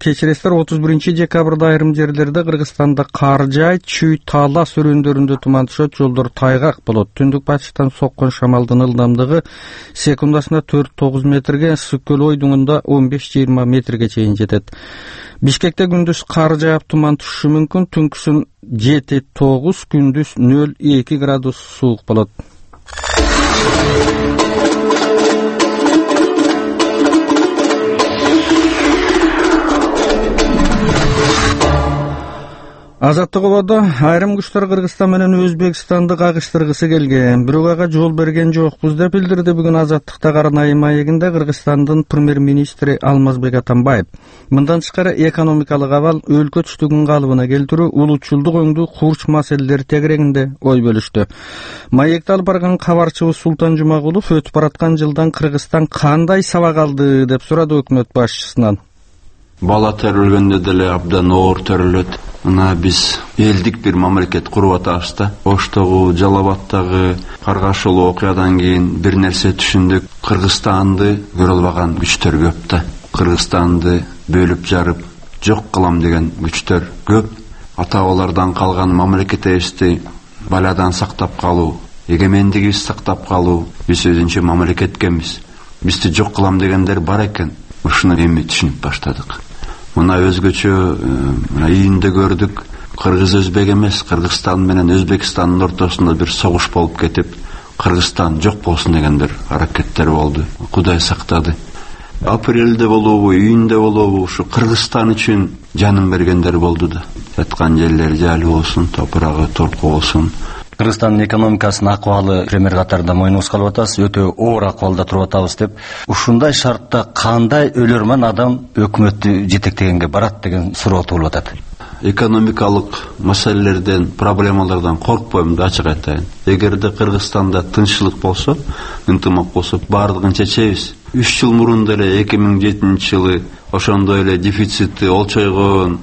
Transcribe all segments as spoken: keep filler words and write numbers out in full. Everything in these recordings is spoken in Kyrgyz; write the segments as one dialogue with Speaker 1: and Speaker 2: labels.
Speaker 1: кечиресиздер, отуз биринчи декабрда айрым жерлерде Кыргызстанда кар жаайт, Чүй, Талас өрөөндөрүндө туман түшөт, жолдор тайгак болот. Түндүк батыштан соккон шамалдын ылдамдыгы секундасына төрт тогуз метрге, Ысык-Көл ойдуңунда он беш жыйырма метрге чейин жетет. Бишкекте күндүз кар жаап туман түшүшү мүмкүн. Түнкүсүн жети тогуз, күндүз нөл эки градус суук болот. Азаттык убада айрым күчтөр Кыргызстан менен Өзбекстанды кагыштыргысы келген, бирок ага жол берген жокпуз деп билдирди бүгүн Азаттыкта Каранайы маегинде Кыргызстандын премьер-министри Алмазбек Атамбаев. Мындан тышкары экономикалык абал, өлкө түштүгүн калыбына келтирүү, улутчулдук өңдүү курч маселелери тегерегинде ой бөлүштү. Маекти алып барган кабарчыбыз Султан Жумагулов өтүп бараткан жылдан Кыргызстан кандай сабак алды деп сурады өкмөт башчысынан.
Speaker 2: Бала төрөлгөндө деле абдан оор төрөлөт. Мына биз элдик бир мамлекет куруп атабыз да. Оштогу, Жалал-Абадтагы каргашылуу окуядан кийин бир нерсе түшүндүк. Кыргызстанды көрө албаган күчтөр көп да. Кыргызстанды бөлүп жарып жок кылам деген күчтөр көп. Ата-бабалардан калган мамлекетибизди баладан сактап калуу, эгемендигибизди сактап калуу, биз өзүнчө мамлекет экенбиз. Бизди жок кылам дегендер бар экен. Ушуну эми түшүнүп баштадык. Мына өзгөчө мына июнда көрдүк. Кыргыз өзбек эмес, Кыргызстан менен Өзбекстандын ортосунда бир согуш болуп кетип, Кыргызстан жок болсун дегендер аракеттер болду. Кудай сактады. Апрелде болобу, июнда болобу, ушу Кыргызстан үчүн жанын бергендер болду да. Жаткан жерлер жайлуу болсун, топурагы толку болсун.
Speaker 3: Кыргызстандын экономикасынын акыбалы премьер катарында мойнубузга алып атабыз, өтө оор акыбалда туруп атабыз деп. Ушундай шартта кандай өлөрмөн адам өкмөттү жетектегенге барат деген суроо туулуп атат.
Speaker 2: Экономикалык маселелерден, проблемалардан коркпойм да, ачык айтайын. Эгерде Кыргызстанда тынччылык болсо, ынтымак болсо, бардыгын чечебиз. үч жыл мурун деле эки миң жетинчи жылы ошондой эле дефицити олчойгон,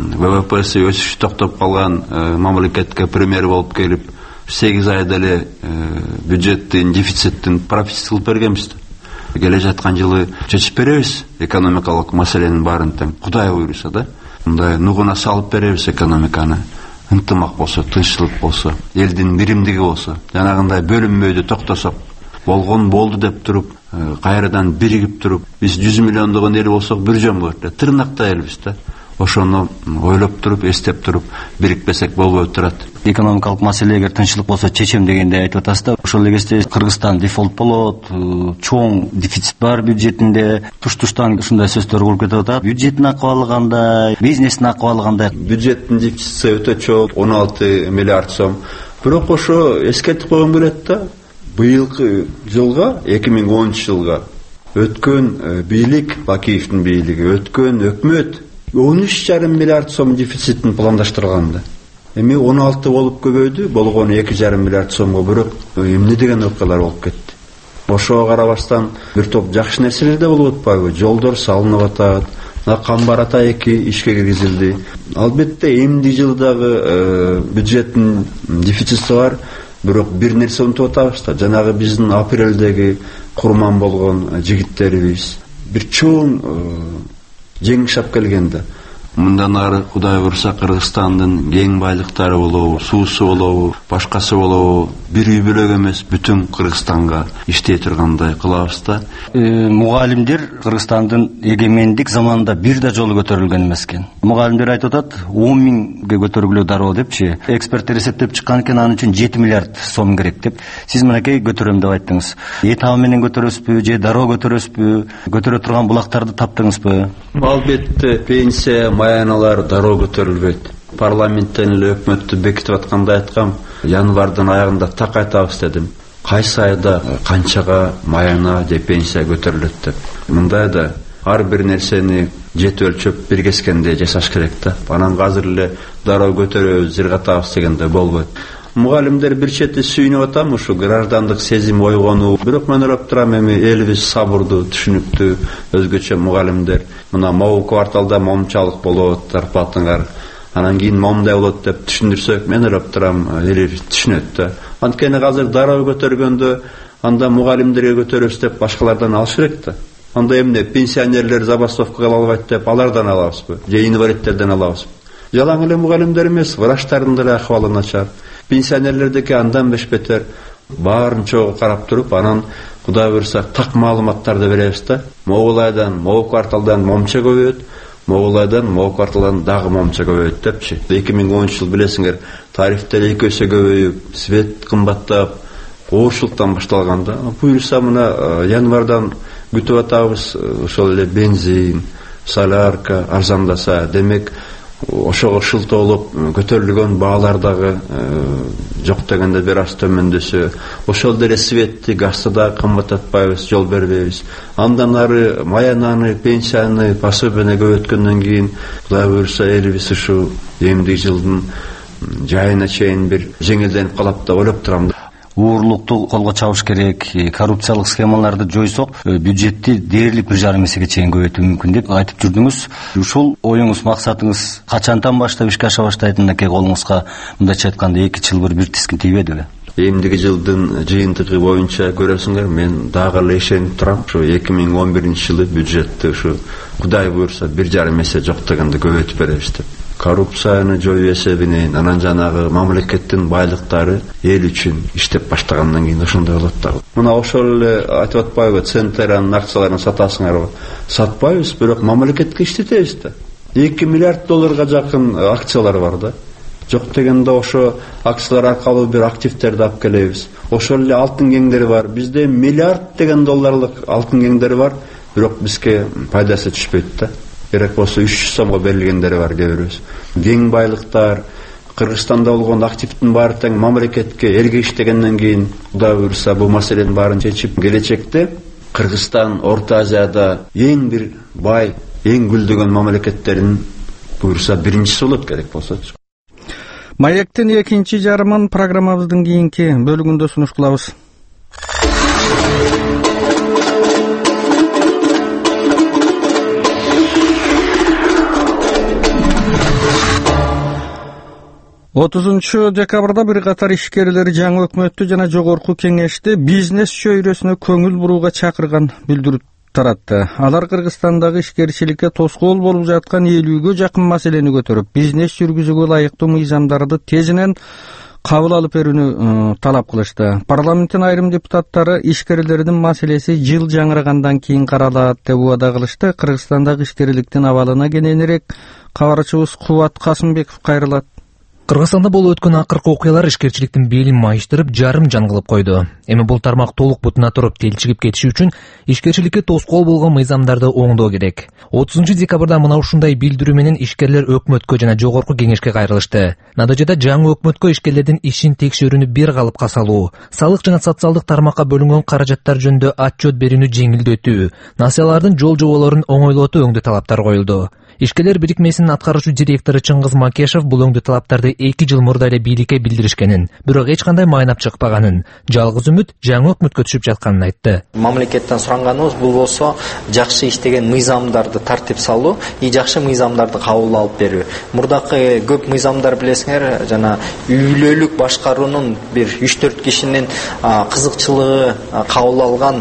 Speaker 2: ВВПси өсүш токтоп калган мамлекетке премьер болуп келип, сегиз айда эле бюджеттин дефициттин профицит кылып бергенбиз. Келе жаткан жылы чечип беребиз экономикалык маселенин баарын тең. Кудай буйруса да. Мындай нугуна салып беребиз экономиканы. Ынтымак болсо, тынччылык болсо, элдин биримдиги болсо, жанагындай бөлүнбөйдү токтосок, болгон болду деп туруп, кайрадан биригип туруп, биз жүз миллиондогон эл болсок бир жөн болот. Тырнактай элбиз да. Ошону ойлоп туруп, эстеп туруп, бирикпесек болбой турат.
Speaker 3: Экономикалык маселе эгер тынччылык болсо чечем дегенде айтып атасыз да. Ошол эле кезде Кыргызстан дефолт болот, чоң дефицит бар бюджетинде. Туш-туштан ушундай сөздөр угулуп кетип атат. Бюджеттин акыбалы кандай, бизнестин акыбалы кандай?
Speaker 2: Бюджеттин дефицити өтө чоң, он алты миллиард сом. Бирок ошо эскертип койгон келет да. Быйылкы жылга, эки миң онунчу жылга өткөн бийлик, Бакиевдин бийлиги, өткөн өкмөт он үч жарым миллиард сом дефицитин пландаштырганда. Эми он алты болуп көбөйдү, болгон эки жарым миллиард сомго, бирок эмне деген окуялар болуп кетти. Ошого карабастан бир топ жакшы нерселер да болуп атпайбы? Жолдор салынып атат, Камбар ата эки ишке киргизилди. Албетте эмди жылдагы бюджеттин дефицити бар, бирок бир нерсе унутуп атабыз да, жанагы биздин апрелдеги курман болгон жигиттерибиз бир чоң жеңиш алып келгенде. Мындан ары Кудай буйруса Кыргызстандын кең байлыктары болобу, суусу болобу, башкасы болобу, бир үй бөлөк эмес, бүтүн Кыргызстанга иштей тургандай кылабыз да.
Speaker 3: Мугалимдер Кыргызстандын эгемендик заманында бир да жолу көтөрүлгөн эмес экен. Мугалимдер айтып атат, он миңге көтөрүлүү дароо депчи. Эксперттер эсептеп чыккан экен, анын үчүн жети миллиард сом керек деп. Сиз мынакей көтөрөм деп айттыңыз. Этабы менен көтөрөсүзбү, же дароо көтөрөсүзбү? Көтөрө турган булактарды таптыңызбы?
Speaker 2: Албетте пенсия, маяналар дароо көтөрүлбөйт. Парламенттен эле өкмөттү бекитип атканда айткам, январдын аягында так айтабыз дедим. Кайсы айда канчага маяна же пенсия көтөрүлөт деп. Мындайда ар бир нерсени жет өлчөп биргескенде жасаш керек да. Анан азыр эле дароо көтөрөбүз, жыргатабыз дегенде болбойт. Мугалимдер бир чети сүйүнүп атам, ушу граждандык сезим ойгонуу. Бирок мен ойлоп турам, эми элибиз сабырдуу, түшүнүктүү, өзгөчө мугалимдер. Мына могу кварталда момчалык болот, зарплатыңар, анан кийин момдай болот деп түшүндүрсөк, мен ойлоп турам, элибиз түшүнөт да. Анткени азыр дароо көтөргөндө анда мугалимдерге көтөрөбүз деп башкалардан алыш керек да. анда эмне пенсионерлер забастовкага албайт деп алардан алабызбы же инвалидтерден алабызбы? Жалаң эле мугалимдер эмес, врачтардын деле акыбалы начар. Пенсионерлердики андан беш бетер. Баарын чогуу карап туруп, анан Кудай буйрса так маалыматтарды беребиз да. Могул айдан, могул кварталдан момча көбөйөт, могул айдан, могул кварталдан дагы момча көбөйөт депчи. эки миң онунчу жыл билесиңер, тарифтер эки эсе көбөйүп, свет кымбаттап, коошулуктан башталганда, буйрса мына январдан күтүп атабыз ошол эле бензин, солярка арзандаса, демек ошого шылтоолуп көтөрүлгөн баалар дагы жок дегенде бир аз төмөндөсө, ошол деле светти, газды дагы кымбаттатпайбыз, жол бербейбиз. Андан ары маянаны, пенсияны, пособияны көбөйткөндөн кийин Кудай буйрса элибиз ушу эмдиги жылдын жайына чейин бир жеңилденип калат деп ойлоп турам.
Speaker 3: Уурулукту колго чабыш керек, коррупциялык схемаларды жойсок, бюджетти дээрлик бир жарым эсеге чейин көбөйтүү мүмкүн деп айтып жүрдүңүз. Ушул оюңуз, максатыңыз качантан баштап ишке аша баштайтындаки колуңузга мындайча айтканда эки жыл бир бир тискин тийбедиби?
Speaker 2: Эмдиги жылдын жыйынтыгы боюнча көрөсүңөр, мен дагы эле ишенип турам. Ушу эки миң он биринчи жылы бюджетти ушу Кудай буйрса бир жарым эсе жок дегенде көбөйтүп беребиз деп. Коррупцияны жою эсебинен, анан жанагы мамлекеттин байлыктары эл үчүн иштеп баштагандан кийин ошондой болот да. Мына ошол эле айтып атпайбы, Центеранын акцияларын сатасыңарбы? Сатпайбыз, бирок мамлекетке иштетебиз да. эки миллиард долларга жакын акциялар бар да. Жок дегенде ошо акциялар аркылуу бир активтерди алып келебиз. Ошол эле алтын кеңдери бар. Бизде миллиард деген долларлык алтын кеңдери бар, бирок бизге пайдасы түшпөйт да. Керек болсо үч жүз сомго берилгендери бар кээ-бирөөбүз. Кең байлыктар, Кыргызстанда болгон активдин баары тең мамлекетке, элге иштегенден кийин Кудай буйрса бул маселенин баарын чечип, келечекте Кыргызстан Орто Азияда эң бир бай, эң гүлдөгөн мамлекеттерин буйрса биринчиси болот керек болсо.
Speaker 1: Маектин экинчи жарымын программабыздын кийинки бөлүгүндө сунуш кылабыз. отузунчу декабрда бир катар ишкерлер жаңы өкмөттү жана жогорку кеңешти бизнес чөйрөсүнө көңүл бурууга чакырган билдирип таратты. Алар Кыргызстандагы ишкерчиликке тоскоол болуп жаткан элүүгө жакын маселени көтөрүп, бизнес жүргүзүүгө ылайыктуу мыйзамдарды тезинен кабыл алып берүүнү талап кылышты. Парламенттин айрым депутаттары ишкерлердин маселеси жыл жаңырагандан кийин каралат деп убада кылышты. Кыргызстандагы ишкерликтин абалына кененирээк кабарчыбыз Кубат Касымбеков кайрылат.
Speaker 4: Кыргызстанда болуп өткөн акыркы окуялар ишкерчиликтин белин майыштырып, жарым жан кылып койду. Эми бул тармак толук бутуна туруп телчигип кетиши үчүн ишкерчиликке тоскоол болгон мыйзамдарды оңдоо керек. отузунчу декабрда мына ушундай билдирүү менен ишкерлер өкмөткө жана жогорку кеңешке кайрылышты. Натыйжада жаңы өкмөткө ишкерлердин ишин текшерүүнү бир калыпка салуу, салык жана социалдык тармакка бөлүнгөн каражаттар жөнүндө отчет берүүнү жеңилдөтүү, насыялардын жол жоболорун оңойлотуу өңдүү талаптар коюлду. Ишкерлер бирикмесинин аткаруучу директору Чыңгыз Макешев бул өңдүү талаптарды эки жыл мурда эле бийликке билдиришкенин, бирок эч кандай майнап чыкпаганын, жалгыз үмүт жаңы өкмөткө түшүп жатканын айтты.
Speaker 5: Мамлекеттен суранганыбыз бул болсо жакшы иштеген мыйзамдарды тартип салуу, и жакшы мыйзамдарды кабыл алып берүү. Мурдакы көп мыйзамдар билесиңер, жана үйлөлүк башкаруунун бир үч төрт кишинин кызыкчылыгы кабыл алган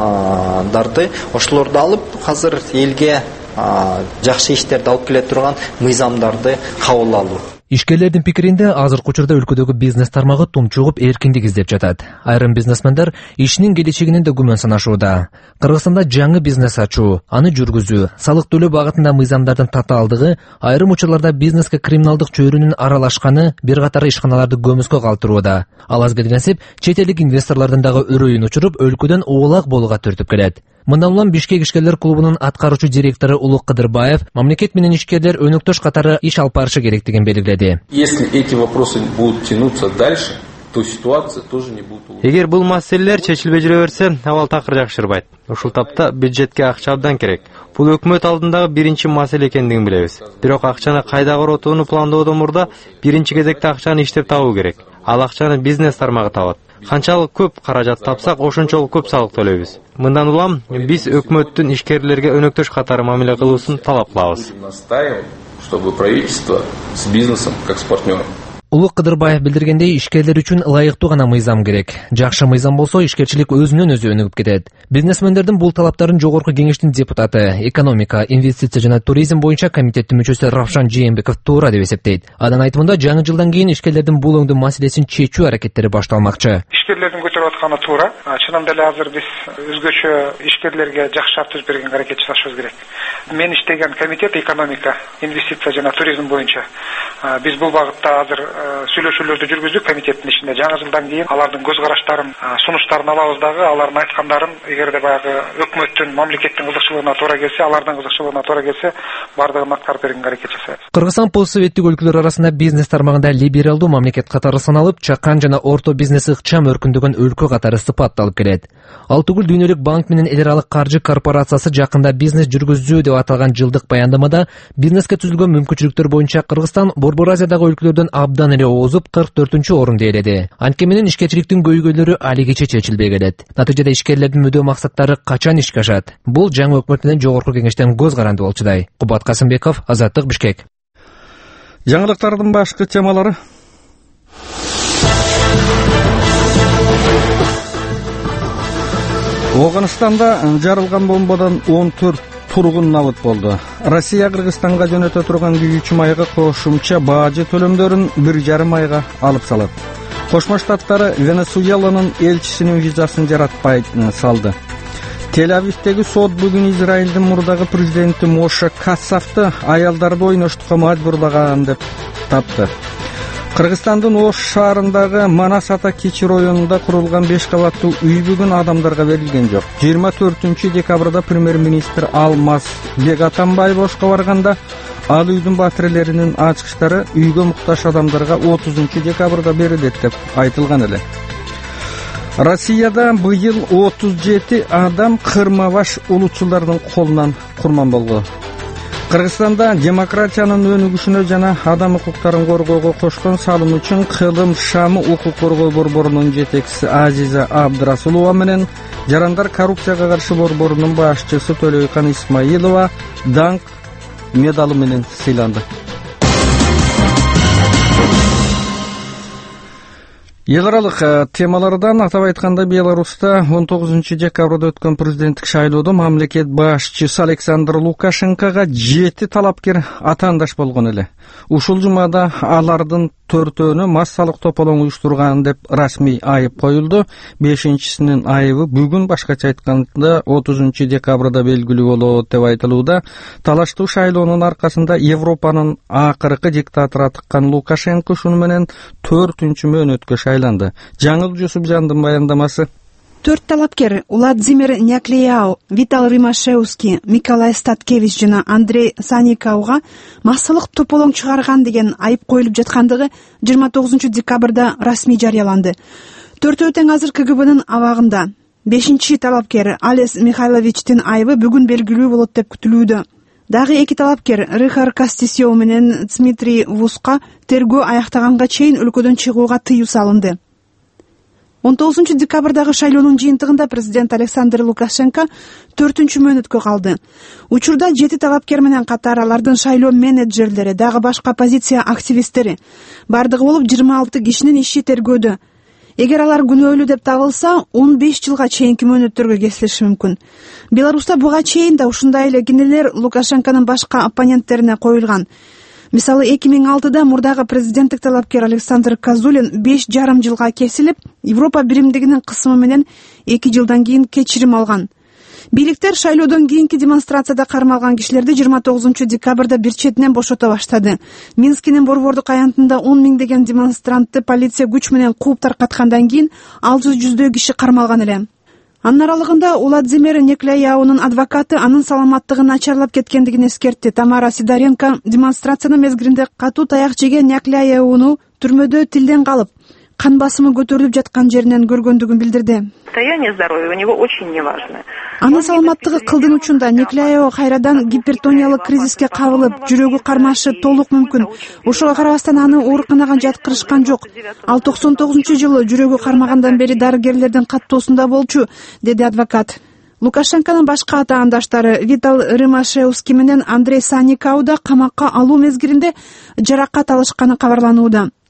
Speaker 5: дарды ошолорду алып, азыр элге жакшы иштерди алып келе турган мыйзамдарды кабыл алуу.
Speaker 4: Ишкерлердин пикиринде азыркы учурда өлкөдөгү бизнес тармагы тумчугуп эркиндик издеп жатат. Айрым бизнесмендер ишинин келечегинен да күмөн санашууда. Кыргызстанда жаңы бизнес ачуу, аны жүргүзүү, салык төлөө багытында мыйзамдардын татаалдыгы, айрым учурларда бизнеске криминалдык чөйрөнүн аралашканы бир катар ишканаларды көмүскө калтырууда. Ал аз келгенсип, чет элдик инвесторлордун дагы өрөйүн учуруп, өлкөдөн оолак болууга түртүп келет. Мындан улам Бишкек ишкерлер клубунун аткаруучу директору Улук Кыдырбаев мамлекет менен ишкерлер өнөктөш катары иш алып барышы керектигин белгиледи.
Speaker 6: Если эти вопросы будут тянуться дальше, то ситуация тоже не будет улучшаться.
Speaker 7: Эгер бул маселелер чечилбей жүрө берсе, абал такыр жакшырбайт. Ушул тапта бюджетке акча абдан керек. Бул өкмөт алдындагы биринчи маселе экендигин билебиз. Бирок акчаны кайда коротууну пландоодон мурда биринчи кезекте акчаны иштеп табуу керек. Ал акчаны бизнес тармагы табат. Канчалык көп каражат тапсак, ошончолук көп салык төлөйбүз. Мындан улам биз өкмөттүн ишкерлерге өнөктөш катары мамиле кылуусун талап кылабыз.
Speaker 6: Чтобы правительство с бизнесом как с партнером.
Speaker 4: Улук Кыдырбаев билдиргендей, ишкерлер үчүн ылайыктуу гана мыйзам керек. Жакшы мыйзам болсо, ишкерчилик өзүнөн өзү өнүгүп кетет. Бизнесмендердин бул талаптарын Жогорку Кеңештин депутаты, экономика, инвестиция жана туризм боюнча комитеттин мүчөсү Равшан Жээнбеков туура деп эсептейт. Анын айтымында, жаңы жылдан кийин ишкерлердин бул өңдүү маселесин чечүү аракеттери башталмакчы.
Speaker 8: Ишкерлердин көтөрүп атканы туура. Чынында эле азыр биз өзгөчө ишкерлерге жакшы шарт түзүп бергенге аракет жасашыбыз керек. Мен иштеген комитет экономика, инвестиция жана туризм боюнча биз бул багытта азыр сүйлөшүүлөрдү жүргүздүк комитеттин ичинде. Жаңы жылдан кийин алардын көз караштарын, сунуштарын алабыз дагы, алардын айткандарын эгерде баягы өкмөттүн, мамлекеттин кызыкчылыгына туура келсе, алардын кызыкчылыгына туура келсе, бардыгын аткарып бергенге аракет жасайбыз.
Speaker 4: Кыргызстан постсоветтик өлкөлөр арасында бизнес тармагында либералдуу мамлекет катары саналып, чакан жана орто бизнес ыкчам өркүндөгөн өлкө катары сыпатталып келет. Ал түгүл Дүйнөлүк банк менен эл аралык каржы корпорациясы жакында бизнес жүргүзүү деп аталган жылдык баяндамада бизнеске түзүлгөн мүмкүнчүлүктөр боюнча Кыргызстан Борбор Азиядагы өлкөлөрдөн абдан эле озуп кырк төртүнчү орунду ээледи. Анткени менен ишкерчиликтин көйгөйлөрү алигече чечилбей келет. Натыйжада ишкерлердин мүдөө максаттары качан ишке ашат? Бул жаңы өкмөт менен Жогорку Кеңештен көз каранды болчудай. Кубат Касымбеков, Азаттык, Бишкек.
Speaker 1: Жаңылыктардын башкы темалары. Оганстанда жарылган бомбадан он төрт тургун набыт болду. Россия Кыргызстанга жөнөтө турган күйүүчү майга кошумча баажы төлөмдөрүн бир жарым айга алып салат. Кошмо Штаттары Венесуэланын элчисинин визасын жаратпай салды. Тель-Авивдеги сот бүгүн Израилдин мурдагы президенти Моше Кассавты аялдарды ойноштукка мажбурлаган деп тапты. Кыргызстандын Ош шаарындагы Манас ата Кичи районунда курулган беш кабаттуу үй бүгүн адамдарга берилген жок. жыйырма төртүнчү декабрда премьер-министр Алмаз Бегатамбаев Ошко барганда, ал үйдүн батирелеринин ачкычтары үйгө муктаж адамдарга отузунчу декабрда берилет деп айтылган эле. Россияда быйыл отуз жети адам кырма-баш улутчулардын колунан курман болгон. Кыргызстанда демократиянын өнүгүшүнө жана адам укуктарын коргоого кошкон салымы үчүн Кылым Шамы укук коргоо борборунун жетекчиси Азиза Абдрасулова менен Жарандар коррупцияга каршы борборунун башчысы Төлөйкан Исмаилова даңк медалы менен сыйланды. Эл аралык темалардан атап айтканда, Беларуста он тогузунчу декабрда өткөн президенттик шайлоодо мамлекет башчысы Александр Лукашенкого жети талапкер атаандаш болгон эле. Ушул жумада алардын төртөөнө массалык тополоң уюштурган деп расмий айып коюлду. Бешинчисинин айыбы бүгүн, башкача айтканда отузунчу декабрда белгилүү болот деп айтылууда. Талаштуу шайлоонун аркасында Европанын акыркы диктатору атыккан Лукашенко ушуну менен төртүнчү мөөнөткө шайланды. Жаңыл Жусупжандын баяндамасы.
Speaker 9: Төрт талапкер Владимир Няклеяу, Витал Римашевский, Миколай Статкевич жана Андрей Саникауга массалык тополоң чыгарган деген айып коюлуп жаткандыгы жыйырма тогузунчу декабрда расмий жарыяланды. Төртөө тең азыр ка гэ бэнин абагында. Бешинчи талапкер Алес Михайловичтин айыбы бүгүн белгилүү болот деп күтүлүүдө. Дагы эки талапкер Рихар Кастисио менен Дмитрий Вуска тергөө аяктаганга чейин өлкөдөн чыгууга тыюу салынды. он тогузунчу декабрдагы шайлоонун жыйынтыгында президент Александр Лукашенко төртүнчү мөөнөткө калды. Учурда жети талапкер менен катар алардын шайлоо менеджерлери, дагы башка оппозиция активисттери бардыгы болуп жыйырма алты кишинин иши тергөөдө. Эгер алар күнөөлүү деп табылса, он беш жылга чейинки мөөнөттөргө кесилиши мүмкүн. Беларуста буга чейин да ушундай эле кинелер Лукашенконун башка оппоненттерине коюлган. Мисалы эки миң алтыда мурдагы президенттик талапкер Александр Козулин беш жарым жылга кесилип, Европа биримдигинин кысымы менен эки жылдан кийин кечирим алган. Бийликтер шайлоодон кийинки демонстрацияда кармалган кишилерди жыйырма тогузунчу декабрда бир четинен бошото баштады. Минскинин борбордук аянтында он миңдеген демонстрантты полиция күч менен кууп таркаткандан кийин алты жүздөй киши кармалган эле. Анын аралыгында Владимир Няклеяунун адвокаты анын саламаттыгын начарлап кеткендигин эскертти. Тамара Сидоренко демонстрациянын мезгилинде катуу таяк жеген Няклеяуну түрмөдө тилден калып, кан басымы көтөрүлүп жаткан жеринен көргөндүгүн билдирди.
Speaker 10: Состояние здоровья у него очень неважное.
Speaker 9: Анын саламаттыгы кылдын учунда. Няклеяу кайрадан гипертониялык кризиске кабылып, жүрөгү кармашы толук мүмкүн. Ошого карабастан аны ооруканага жаткырышкан жок. Ал токсон тогузунчу жылы жүрөгү кармагандан бери дарыгерлердин каттоосунда болчу, деди адвокат. Лукашенконун башка атаандаштары Витал Римашевский менен Андрей Саникау да камакка алуу мезгилинде жаракат алышканы кабарланууда.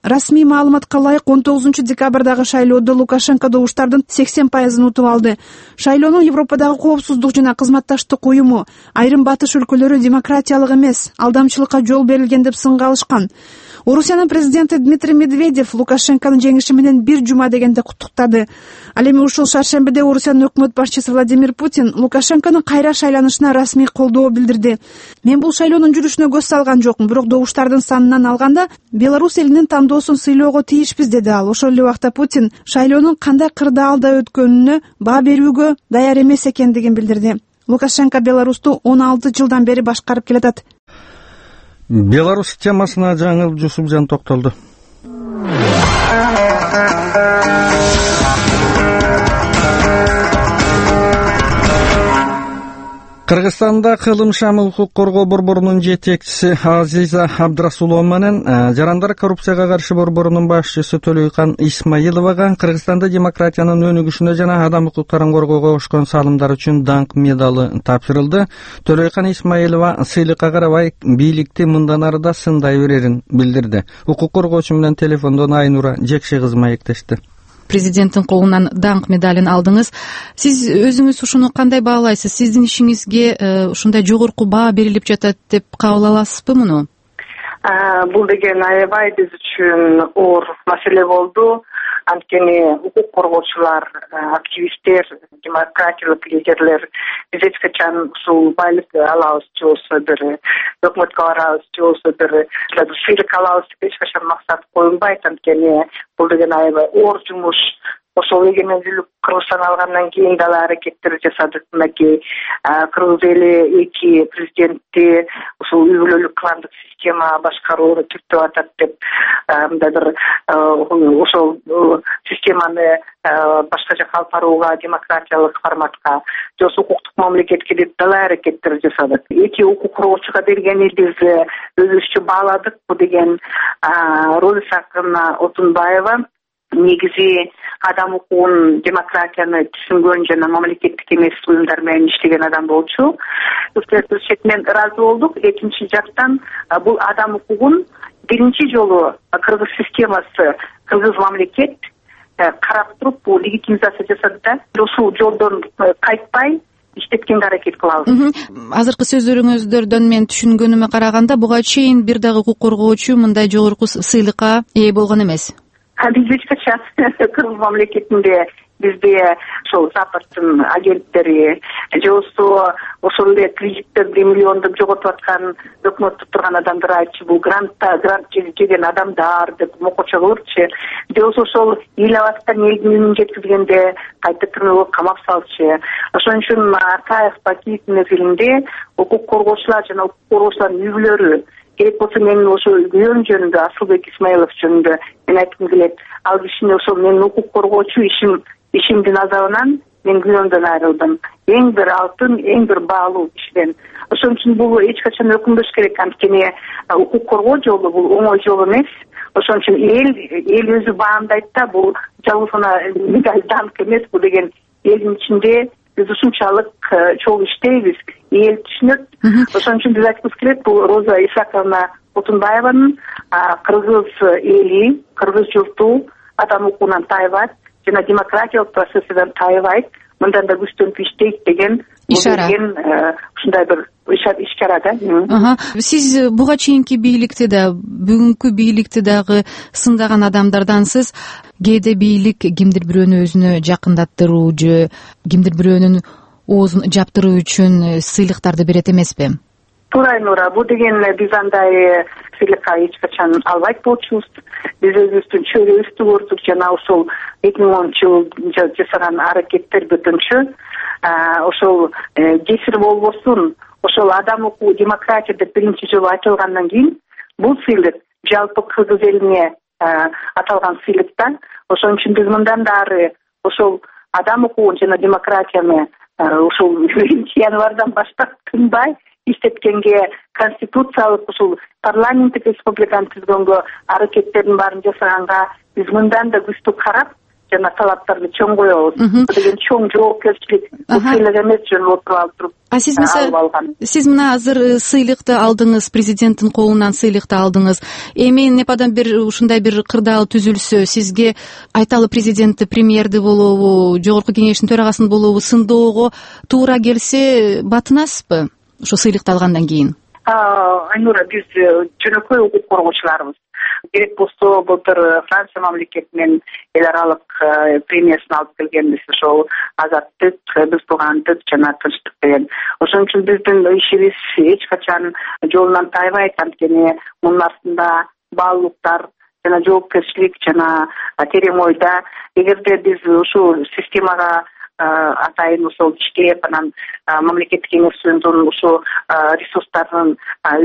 Speaker 9: Расмий маалыматка ылайык он тогузунчу декабрдагы шайлоодо Лукашенко добуштардын сексен пайызын утуп алды. Шайлоонун Европадагы коопсуздук жана кызматташтык уюму айрым батыш өлкөлөрү демократиялык эмес, алдамчылыкка жол берилген деп сынга алышкан. Орусиянын президенти Дмитрий Медведев Лукашенконун жеңиши менен бир жума дегенде куттуктады. Ал эми ушул шаршембиде Орусиянын өкмөт башчысы Владимир Путин Лукашенконун кайра шайланышына расмий колдоо билдирди. Мен бул шайлоонун жүрүшүнө көз салган жокмун, бирок добуштардын санынан алганда Беларусь элинин тандоосун сыйлоого тийишпиз, деди ал. Ошол эле убакта Путин шайлоонун кандай кырдаалда өткөнүнө баа берүүгө даяр эмес экендигин билдирди. Лукашенко Беларусту он алты жылдан бери башкарып келатат.
Speaker 1: Беларусь темасына жаңыл Жусупжан токтолду. Кыргызстанда кылым шамыл укук коргоо борборунун жетекчиси Азиза Абдрасулова менен жарандар коррупцияга каршы борборунун башчысы Төлөйкан Исмаиловага Кыргызстанда демократиянын өнүгүшүнө жана адам укуктарын коргоого кошкон салымдар үчүн даңк медалы тапшырылды. Төлөйкан Исмаилова сыйлыкка карабай бийликти мындан ары да сындай берерин билдирди. Укук коргоочу менен телефондон Айнура Жекши кызы маектешти.
Speaker 11: Президенттин колунан даңк медалын алдыңыз. Сиз өзүңүз ушуну кандай баалайсыз? Сиздин ишиңизге ушундай жогорку баа берилип жатат деп кабыл аласызбы муну?
Speaker 10: Бул деген аябай биз үчүн оор маселе болду. Анткени укук коргоочулар, активисттер, демократиялык лидерлер биз эч качан ушул байлык алабыз же болбосо бир өкмөткө барабыз же болбосо бир сыйлык алабыз деп эч качан максат коюлбайт. Анткени бул деген аябай оор жумуш. Ошол эгемендүүлүк Кыргызстан алгандан кийин дагы аракеттер жасадык. Мынакей Кыргыз эли эки президентти ушул үй бүлөлүк кландык система башкарууну түртүп атат деп мындай бир ошол системаны башка жака алып барууга, демократиялык форматка, же болбосо укуктук мамлекетке деп дагы аракеттер жасадык. Эки укук коргоочуга берген элибиз өзүбүзчө бааладык. Бул деген Роза Отунбаева негизи адам укугун, демократияны түшүнгөн жана мамлекеттик эмес уюмдар менен иштеген адам болчу. Мен ыраазы болдук. Экинчи жактан бул адам укугун биринчи жолу кыргыз системасы, кыргыз мамлекет карап туруп бул легитимизация жасады да. Ушул жолдон кайтпай иштеткенге аракет кылабыз.
Speaker 11: Азыркы сөздөрүңүздөрдөн мен түшүнгөнүмө караганда буга чейин бир дагы укук коргоочу мындай жогорку сыйлыкка ээ болгон эмес.
Speaker 10: Биз эч качан Кыргыз мамлекетинде бизде ошол Западтын агенттери же болбосо ошол эле кредиттерди миллиондоп жоготуп аткан өкмөттө турган адамдар айтчу, бул грантта грант жеген адамдар деп мокочо кылыпчы. Же болбосо ошол ыйлап аткан элдин үнүн жеткизгенде кайта тырнылып камап салчу. Ошон үчүн Акаев Бакиев мезгилинде укук коргоочулар жана укук коргоочулардын үй бүлөлөрү керек болсо менин ошо үйөм жөнүндө, Асылбек Исмаилов жөнүндө мен айткым келет. Ал кишини ошол менин укук коргоочу ишим ишимдин азабынан мен күнөөмдөн айрылдым. Эң бир алтын, эң бир баалуу кишиден. Ошон үчүн бул эч качан өкүнбөш керек. Анткени укук коргоо жолу бул оңой жол эмес. Ошон үчүн эл эл өзү баамдайт да, бул жалгыз гана медаль даңк эмес, бул деген элдин ичинде биз ушунчалык чоң иштейбиз, эл түшүнөт. Ошон үчүн биз айткыбыз келет, бул Роза Исаковна Отунбаеванын кыргыз эли, кыргыз журту адам укугунан тайбайт жана демократиялык процесстерден тайбайт, мындан да күчтөнүп иштейт деген
Speaker 11: ишара.
Speaker 10: Ушундай бир ишара да.
Speaker 11: Сиз буга чейинки бийликти да, бүгүнкү бийликти дагы сындаган адамдардансыз. Кээде бийлик кимдир бирөөнү өзүнө жакындаттыруу же кимдир бирөөнүн оозун жаптыруу үчүн сыйлыктарды берет эмеспи?
Speaker 10: Туура Нура, бул деген биз андай сыйлыкка эч качан албайт болчубуз. Биз өзүбүздүн чөйрөбүздү көрдүк жана ошол эки миң онунчу жылы жасаган аракеттер бүтүнчү. Ошол жесир болбосун, ошол адам укугу, демократия деп биринчи жолу айтылгандан кийин бул сыйлык жалпы кыргыз элине аталган сыйлык да. Ошон үчүн биз мындан да ары ошол адам укугун жана демократияны ошол биринчи январдан баштап тынбай иштеткенге, конституциялык ушул парламенттик республиканы түзгөнгө аракеттердин баарын жасаганга биз мындан да күчтүү карап жана талаптарды чоң коебуз деген чоң жоопкерчилик эле эмес жөн отуруп алып туруп.
Speaker 11: А сиз мисалы сиз мына азыр сыйлыкты алдыңыз, президенттин колунан сыйлыкты алдыңыз. Эми непадан бир ушундай бир кырдаал түзүлсө, сизге айталы президентти, премьерди болобу, жогорку кеңештин төрагасын болобу сындоого туура келсе батынасызбы ошо сыйлыкты алгандан кийин?
Speaker 10: Айнура, биз жөнөкөй укук коргоочуларбыз. Керек болсо былтыр Франция мамлекетинен эл аралык премиясын алып келгенбиз, ошол азаттык, биз туугандык жана тынчтык деген. Ошон үчүн биздин ишибиз эч качан жолунан тайбайт, анткени мунун артында баалуулуктар жана жоопкерчилик жана терең ойда. Эгерде биз ушул системага атайын ошол иштеп, анан мамлекеттик кеңештин ушул ресурстарын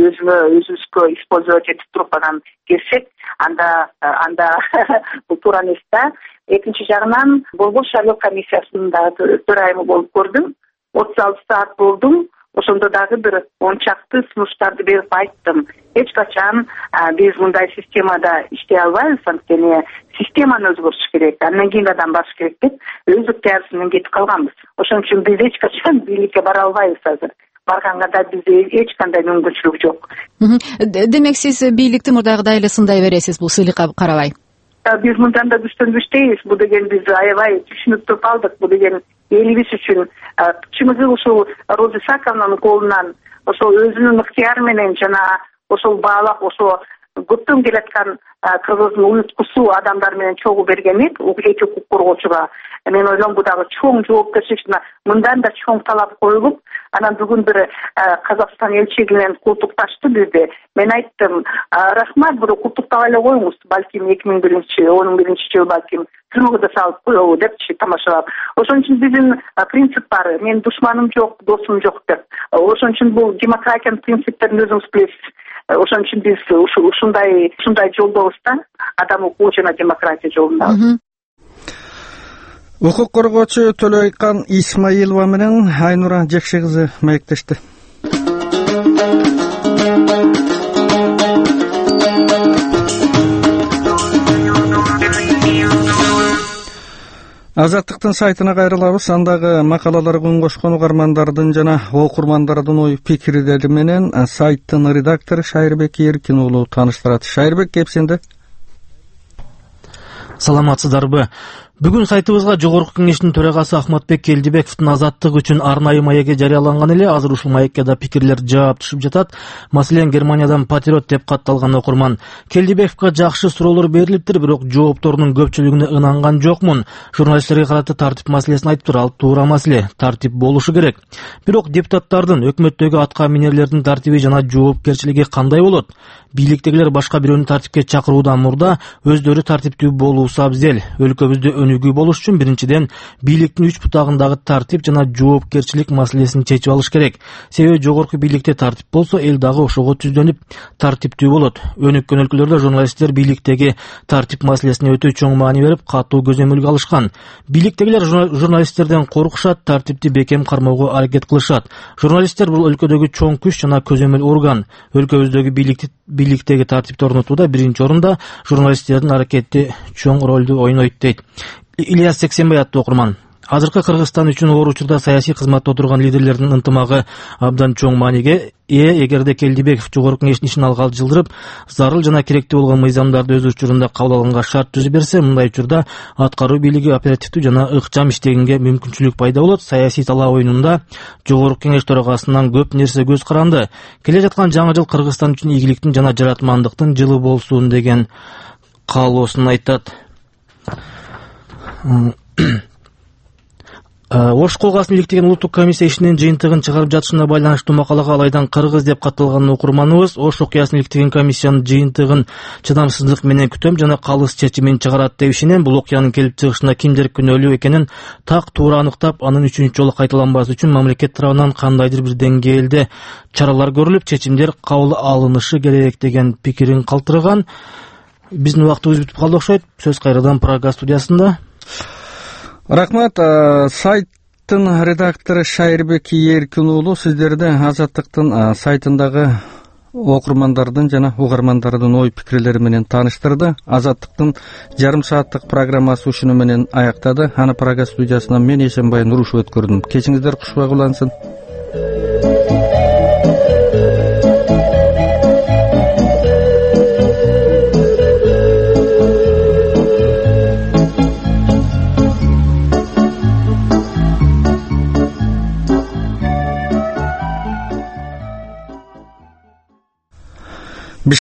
Speaker 10: өзүбүзгө использовать этип туруп анан келсек, анда анда бул туура эмес да. Экинчи жагынан Борбор шайлоо комиссиясынын дагы төрайымы болуп көрдүм. отуз алты саат болдум. Ошондо дагы бир он чакты сунуштарды берип айттым. Эч качан биз мындай системада иштей албайбыз, анткени системаны өзгөртүш керек, андан кийин адам барыш керек деп өз ыктыярыбыз кетип калганбыз. Ошон үчүн биз эч качан бийликке бара албайбыз азыр. Барганга да бизде эч кандай мүмкүнчүлүк жок.
Speaker 11: Демек сиз бийликти мурдагыдай эле сындай бересиз бул сыйлыкка карабай?
Speaker 10: Биз мындан да күчтөн күчтейбиз. Бул деген биз аябай түшүнүп туруп алдык. Бул деген элибиз үчүн чыныгы ушул Роза Исааковнанын колунан ошол өзүнүн ыктыяры менен жана ошол баалап ошо көптөн келаткан кыргыздын уюткусу адамдар менен чогуу бергенек эки укук коргоочуга мен ойлойм бул дагы чоң жоопкерчилик жана мындан да чоң талап коюлуп, анан бүгүн бир Казакстан элчиги менен култукташты бизди. Мен айттым, рахмат, бирок култуктабай эле коюңуз, балким эки миң биринчи он биринчи жыл балким түрмөгө салып коебу депчи тамашалап. Ошон үчүн биздин принцип бар, менин душманым жок, досум жок деп. Ошон үчүн бул демократиянын принциптерин өзүңүз билесиз. Ошон үчүн биз ушундай ушундай жолдобуз да, адам укугу жана демократия жолунда.
Speaker 1: Укук коргоочу Төлөйкан Исмаилова менен Айнура Жекши кызы маектешти. Азаттыктын сайтына кайрылабыз. Андагы макалаларга үн кошкон угармандардын жана окурмандардын ой пикирлери менен сайттын редактору Шайырбек Эркин уулу тааныштырат. Шайырбек, кепсинде?
Speaker 12: Саламатсыздарбы? Бүгүн сайтыбызга жогорку кеңештин төрагасы Ахматбек Келдибековдун азаттык үчүн арнайы маеги жарыяланган эле. Азыр ушул маекке да пикирлер жаап түшүп жатат. Маселен, Германиядан патриот деп катталган окурман: Келдибековго жакшы суроолор берилиптир, бирок жоопторунун көпчүлүгүнө ынанган жокмун. Журналисттерге карата тартип маселесин айтыптыр. Ал туура маселе, тартип болушу керек. Бирок депутаттардын, өкмөттөгү атка минерлердин тартиби жана жоопкерчилиги кандай болот? Бийликтегилер башка бирөөнү тартипке чакыруудан мурда өздөрү тартиптүү болуусу абзел. Өлкөбүздө өнүгүү болуш үчүн биринчиден бийликтин үч бутагындагы тартип жана жоопкерчилик маселесин чечип алыш керек. Себеби жогорку бийликте тартип болсо, эл дагы ошого түздөнүп тартиптүү болот. Өнүккөн өлкөлөрдө журналисттер бийликтеги тартип маселесине өтө чоң маани берип, катуу көзөмөлгө алышкан. Бийликтегилер журналисттерден коркушат, тартипти бекем кармоого аракет кылышат. Журналисттер бул өлкөдөгү чоң күч жана көзөмөл орган. Өлкөбүздөгү бийликти бийликтеги тартипти орнотууда биринчи орунда журналисттердин аракети чоң ролду ойнойт дейт Ильяс Сексенбай аттуу окурман. Азыркы Кыргызстан үчүн оор учурда саясий кызматта отурган лидерлердин ынтымагы абдан чоң мааниге ээ. Эгерде Келдибеков жогорку кеңештин ишин алга жылдырып, зарыл жана керектүү болгон мыйзамдарды өз учурунда кабыл алганга шарт түзүп берсе, мындай учурда аткаруу бийлиги оперативдүү жана ыкчам иштегенге мүмкүнчүлүк пайда болот. Саясий талаа оюнунда жогорку кеңеш төрагасынан көп нерсе көз каранды. Келе жаткан жаңы жыл Кыргызстан үчүн ийгиликтин жана жаратмандыктын жылы болсун деген каалоосун айтат. Ош колгасын иликтеген улуттук комиссия ишинин жыйынтыгын чыгарып жатышына байланыштуу макалага алайдан кыргыз деп катталган окурманыбыз Ош окуясын иликтеген комиссиянын жыйынтыгын чыдамсыздык менен күтөм жана калыс чечимин чыгарат деп ишенем. Бул окуянын келип чыгышына кимдер күнөөлүү экенин так туура аныктап, анын үчүнчү жолу кайталанбас үчүн мамлекет тарабынан кандайдыр бир деңгээлде чаралар көрүлүп, чечимдер кабыл алынышы керек деген пикирин калтырган. Биздин убактыбыз бүтүп калды окшойт. Сөз кайрадан Прага студиясында.
Speaker 1: Рахмат. Сайттын редактору Шайырбек Эркин уулу, сиздерде Азаттыктын сайтындагы окурмандардын жана угармандардын ой пикирлери менен тааныштырды. Азаттыктын жарым сааттык программасы ушуну менен аяктады. Аны Прага студиясынан мен Эшенбай Нурушев өткөрдүм. Кечиңиздер кушубай кулансын.